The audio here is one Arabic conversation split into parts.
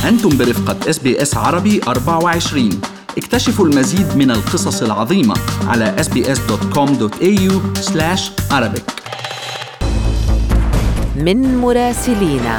أنتم برفقة SBS عربي 24. اكتشفوا المزيد من القصص العظيمة على sbs.com.au/arabic. من مراسلينا.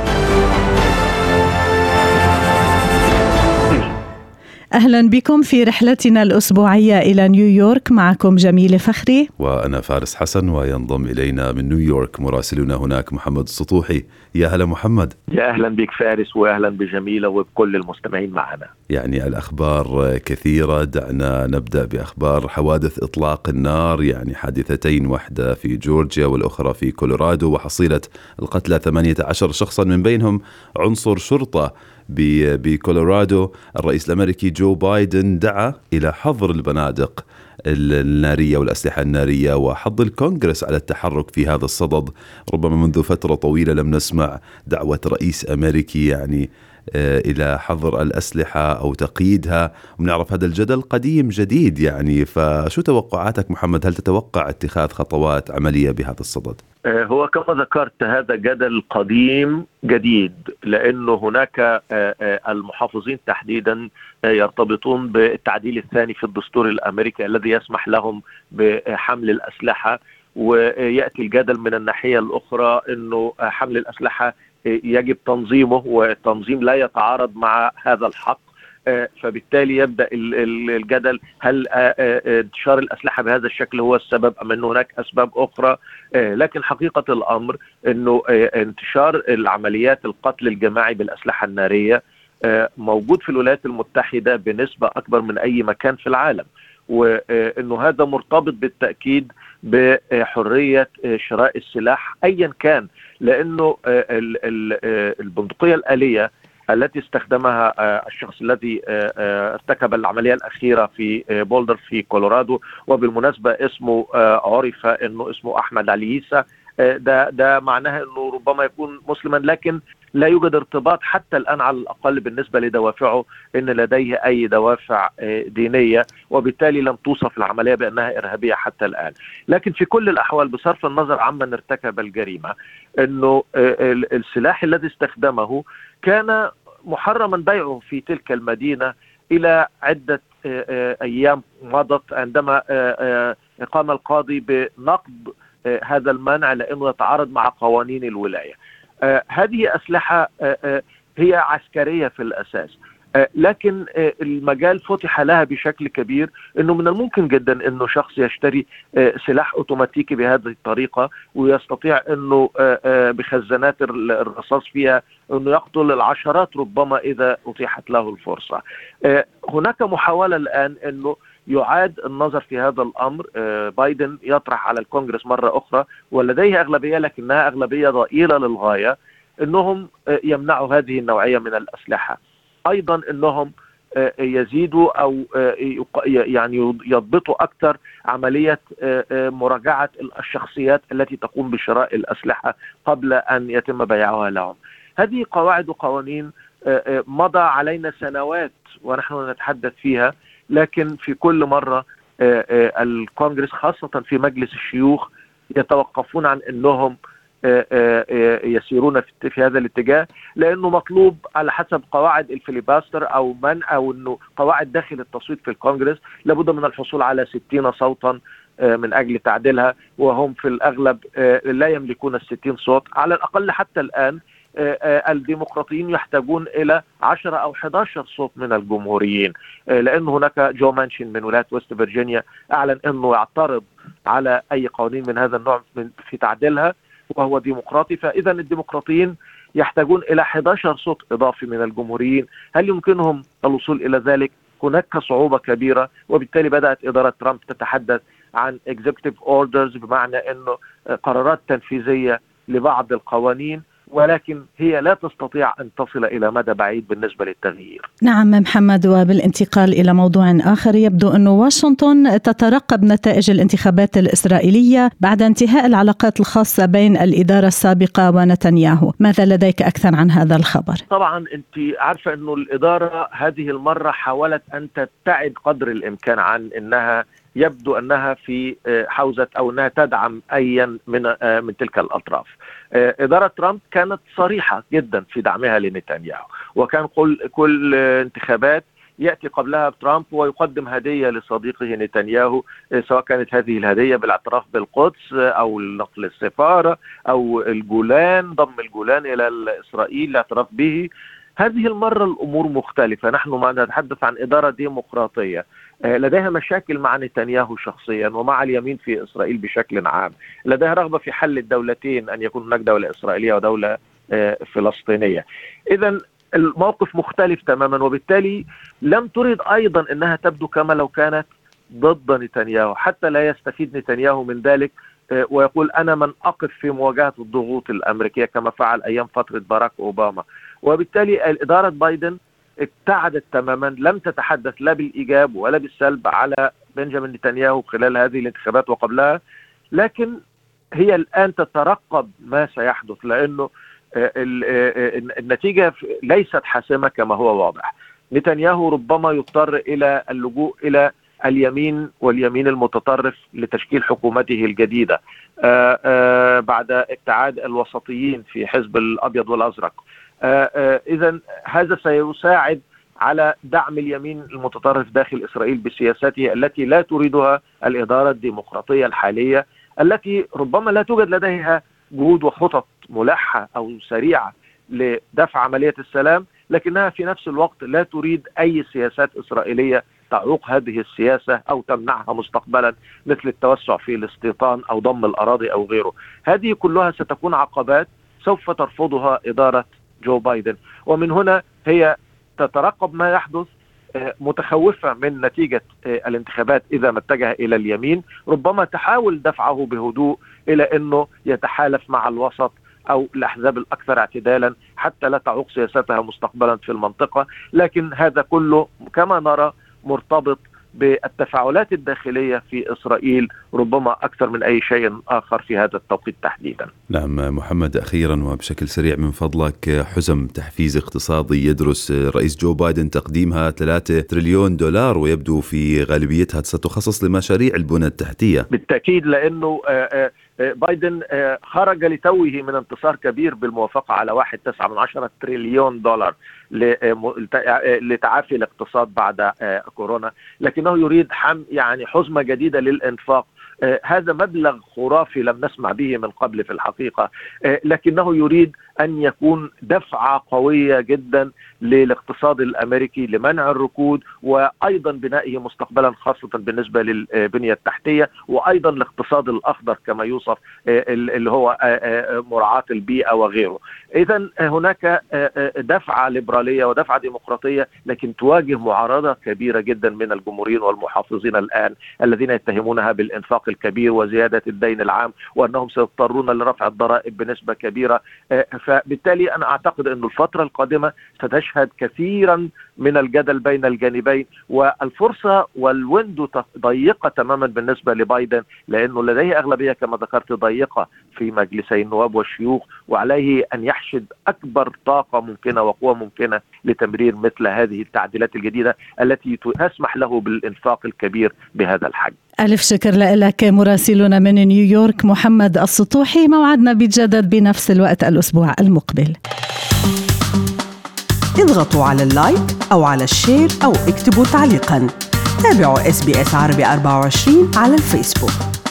أهلا بكم في رحلتنا الأسبوعية إلى نيويورك. معكم جميلة فخري وأنا فارس حسن، وينضم إلينا من نيويورك مراسلنا هناك محمد السطوحي. يا هلا محمد. يا أهلا بك فارس، وأهلا بجميلة وبكل المستمعين معنا. يعني الأخبار كثيرة، دعنا نبدأ بأخبار حوادث إطلاق النار، يعني حادثتين، واحدة في جورجيا والأخرى في كولورادو، وحصيلة القتلى 18 شخصا من بينهم عنصر شرطة بكولورادو. الرئيس الأمريكي جو بايدن دعا إلى حظر البنادق النارية والأسلحة النارية وحض الكونغرس على التحرك في هذا الصدد. ربما منذ فترة طويلة لم نسمع دعوة رئيس أمريكي يعني إلى حظر الأسلحة أو تقييدها، ونعرف هذا الجدل قديم جديد يعني. فشو توقعاتك محمد؟ هل تتوقع اتخاذ خطوات عملية بهذا الصدد؟ هو كما ذكرت هذا جدل قديم جديد، لأنه هناك المحافظين تحديدا يرتبطون بالتعديل الثاني في الدستور الأمريكي الذي يسمح لهم بحمل الأسلحة، ويأتي الجدل من الناحية الأخرى أنه حمل الأسلحة يجب تنظيمه، والتنظيم لا يتعارض مع هذا الحق. فبالتالي يبدأ الجدل، هل انتشار الأسلحة بهذا الشكل هو السبب أم أن هناك أسباب أخرى؟ لكن حقيقة الأمر أنه انتشار العمليات القتل الجماعي بالأسلحة النارية موجود في الولايات المتحدة بنسبة أكبر من أي مكان في العالم، وأنه هذا مرتبط بالتأكيد بحرية شراء السلاح أيا كان، لأنه البندقية الآلية التي استخدمها الشخص الذي ارتكب العملية الأخيرة في بولدر في كولورادو، وبالمناسبة اسمه عرف أنه اسمه أحمد عليسا، ده معناه أنه ربما يكون مسلما، لكن لا يوجد ارتباط حتى الآن على الأقل بالنسبة لدوافعه أن لديه أي دوافع دينية، وبالتالي لم توصف العملية بأنها إرهابية حتى الآن. لكن في كل الأحوال بصرف النظر عمن ارتكب الجريمة، أنه السلاح الذي استخدمه كان محرما بيعه في تلك المدينة إلى عدة أيام مضت، عندما قام القاضي بنقض هذا المنع لأنه يتعارض مع قوانين الولاية. هذه أسلحة هي عسكرية في الأساس، لكن المجال فتح لها بشكل كبير، أنه من الممكن جدا أنه شخص يشتري سلاح أوتوماتيكي بهذه الطريقة ويستطيع أنه بخزانات الرصاص فيها أنه يقتل العشرات ربما إذا أتيحت له الفرصة. هناك محاولة الآن أنه يعاد النظر في هذا الأمر. بايدن يطرح على الكونغرس مرة أخرى، ولديه أغلبية لكنها أغلبية ضئيلة للغاية، أنهم يمنعوا هذه النوعية من الأسلحة. أيضا أنهم يزيدوا أو يعني يضبطوا أكثر عملية مراجعة الشخصيات التي تقوم بشراء الأسلحة قبل أن يتم بيعها لهم. هذه قواعد وقوانين مضى علينا سنوات ونحن نتحدث فيها، لكن في كل مرة الكونغرس خاصة في مجلس الشيوخ يتوقفون عن أنهم يسيرون في هذا الاتجاه، لأنه مطلوب على حسب قواعد الفيليباستر أو أنه قواعد داخل التصويت في الكونغرس لابد من الحصول على 60 صوتا من أجل تعديلها، وهم في الأغلب لا يملكون 60 صوت على الأقل. حتى الآن الديمقراطيين يحتاجون إلى 10 أو 11 صوت من الجمهوريين، لأن هناك جو مانشين من ولاية وست فيرجينيا أعلن أنه يعترض على أي قوانين من هذا النوع في تعديلها، وهو ديمقراطي. فإذا الديمقراطيين يحتاجون إلى 11 صوت إضافي من الجمهوريين. هل يمكنهم الوصول إلى ذلك؟ هناك صعوبة كبيرة، وبالتالي بدأت إدارة ترامب تتحدث عن executive orders، بمعنى أنه قرارات تنفيذية لبعض القوانين، ولكن هي لا تستطيع أن تصل إلى مدى بعيد بالنسبة للتغيير. نعم محمد، وبالانتقال إلى موضوع آخر، يبدو أن واشنطن تترقب نتائج الانتخابات الإسرائيلية بعد انتهاء العلاقات الخاصة بين الإدارة السابقة ونتنياهو. ماذا لديك أكثر عن هذا الخبر؟ طبعا أنت عارفة أنه الإدارة هذه المرة حاولت أن تبتعد قدر الإمكان عن أنها يبدو أنها في حوزة أو أنها تدعم أيا من تلك الأطراف. إدارة ترامب كانت صريحة جدا في دعمها لنتنياهو، وكان كل انتخابات يأتي قبلها ترامب ويقدم هدية لصديقه نتنياهو، سواء كانت هذه الهدية بالاعتراف بالقدس أو نقل السفارة أو الجولان، ضم الجولان إلى إسرائيل الاعتراف به. هذه المرة الأمور مختلفة، نحن ما نتحدث عن إدارة ديمقراطية لديها مشاكل مع نتنياهو شخصيا ومع اليمين في إسرائيل بشكل عام، لديها رغبة في حل الدولتين، أن يكون هناك دولة إسرائيلية ودولة فلسطينية. إذن الموقف مختلف تماما، وبالتالي لم تريد أيضا أنها تبدو كما لو كانت ضد نتنياهو، حتى لا يستفيد نتنياهو من ذلك ويقول أنا من أقف في مواجهة الضغوط الأمريكية كما فعل أيام فترة باراك أوباما. وبالتالي إدارة بايدن ابتعدت تماما، لم تتحدث لا بالإيجاب ولا بالسلب على بنجامين نتنياهو خلال هذه الانتخابات وقبلها، لكن هي الآن تترقب ما سيحدث، لأنه النتيجة ليست حاسمة كما هو واضح. نتنياهو ربما يضطر إلى اللجوء إلى اليمين واليمين المتطرف لتشكيل حكومته الجديدة بعد ابتعاد الوسطيين في حزب الأبيض والأزرق. إذن هذا سيساعد على دعم اليمين المتطرف داخل إسرائيل بسياساته التي لا تريدها الإدارة الديمقراطية الحالية، التي ربما لا توجد لديها جهود وخطط ملحة أو سريعة لدفع عملية السلام، لكنها في نفس الوقت لا تريد أي سياسات إسرائيلية تعوق هذه السياسة أو تمنعها مستقبلا، مثل التوسع في الاستيطان أو ضم الأراضي أو غيره. هذه كلها ستكون عقبات سوف ترفضها إدارة جو بايدن، ومن هنا هي تترقب ما يحدث، متخوفة من نتيجة الانتخابات إذا ما اتجه إلى اليمين، ربما تحاول دفعه بهدوء إلى أنه يتحالف مع الوسط أو الأحزاب الأكثر اعتدالا حتى لا تعوق سياستها مستقبلا في المنطقة. لكن هذا كله كما نرى مرتبط بالتفاعلات الداخلية في إسرائيل ربما أكثر من أي شيء آخر في هذا التوقيت تحديدا. نعم محمد، أخيرا وبشكل سريع من فضلك، حزم تحفيز اقتصادي يدرس رئيس جو بايدن تقديمها 3 تريليون دولار، ويبدو في غالبيتها ستخصص لمشاريع البنى التحتية. بالتأكيد، لأنه بايدن خرج لتوه من انتصار كبير بالموافقة على 1.9 تريليون دولار لتعافي الاقتصاد بعد كورونا، لكنه يريد حزمة جديدة للإنفاق. هذا مبلغ خرافي لم نسمع به من قبل في الحقيقة، لكنه يريد أن يكون دفعة قوية جدا للاقتصاد الأمريكي لمنع الركود، وأيضا بنائه مستقبلا خاصة بالنسبة للبنية التحتية، وأيضا الاقتصاد الأخضر كما يوصف اللي هو مراعاة البيئة وغيره. إذن هناك دفعة ليبرالية ودفعة ديمقراطية، لكن تواجه معارضة كبيرة جدا من الجمهوريين والمحافظين الآن الذين يتهمونها بالإنفاق الكبير وزيادة الدين العام، وأنهم سيضطرون لرفع الضرائب بنسبة كبيرة. فبالتالي أنا أعتقد أن الفترة القادمة ستشهد كثيرا من الجدل بين الجانبين، والفرصة والويندو ضيقة تماما بالنسبة لبايدن، لأنه لديه أغلبية كما ذكرت ضيقة في مجلسي النواب والشيوخ، وعليه أن يحشد أكبر طاقة ممكنة وقوة ممكنة لتمرير مثل هذه التعديلات الجديدة التي تسمح له بالإنفاق الكبير بهذا الحجم. ألف شكر لك مراسلنا من نيويورك محمد السطوحي. موعدنا بيتجدد بنفس الوقت الأسبوع المقبل. اضغطوا على اللايك أو على الشير أو اكتبوا تعليقا. تابعوا SBS عربي 24 على الفيسبوك.